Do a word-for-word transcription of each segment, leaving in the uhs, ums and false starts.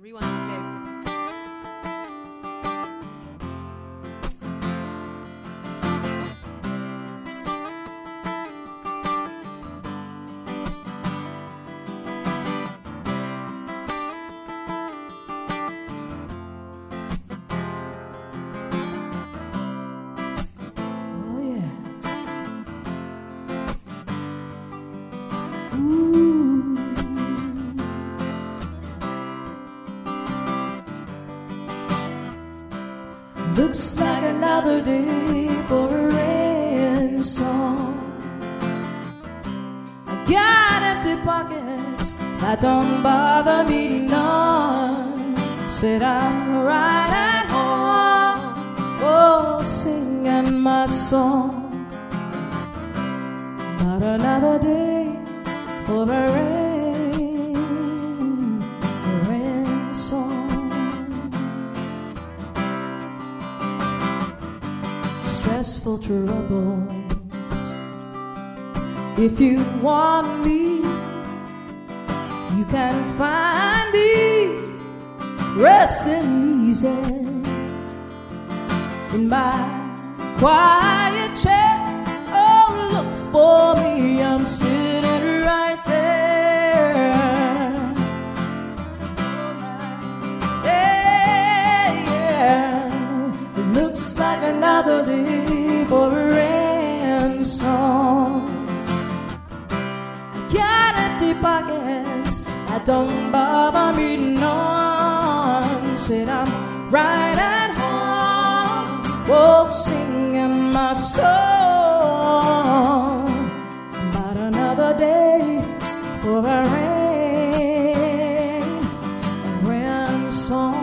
Rewind the tape. Looks like another day for a rain song. I got empty pockets that don't bother me none. Said I'm right at home, oh, singing my song. Not another day for a rain, a rain song. Stressful trouble. If you want me, you can find me resting easy in my quiet chair. Oh, look for me, I'm sitting right there. Yeah, yeah. It looks like another day for a rain song. Got empty pockets that don't bother me none. Said I'm right at home, oh, singing my song. About another day for a rain, a rain song.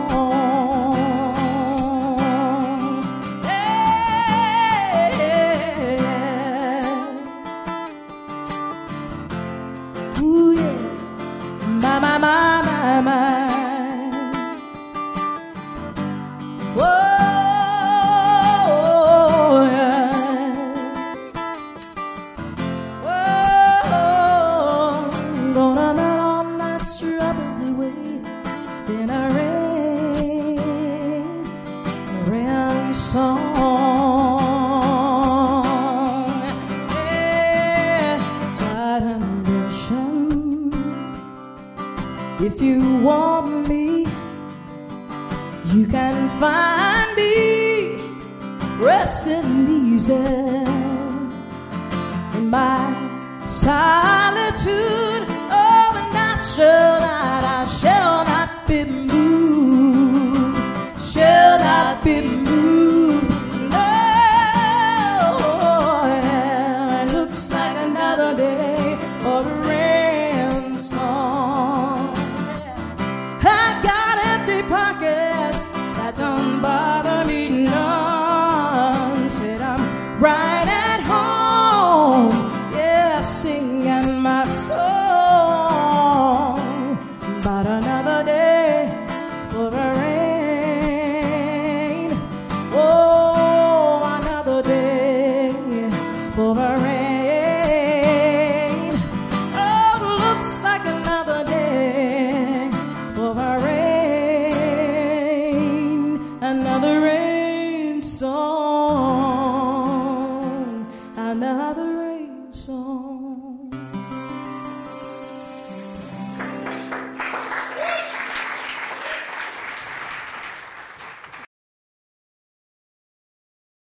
My, my, my, my, my. Whoa, yeah. Whoa, gonna melt all my troubles away in a rain, a rain song. Yeah, tired ambition. If you want me, you can find me resting easy in my solitude. Oh, and not sure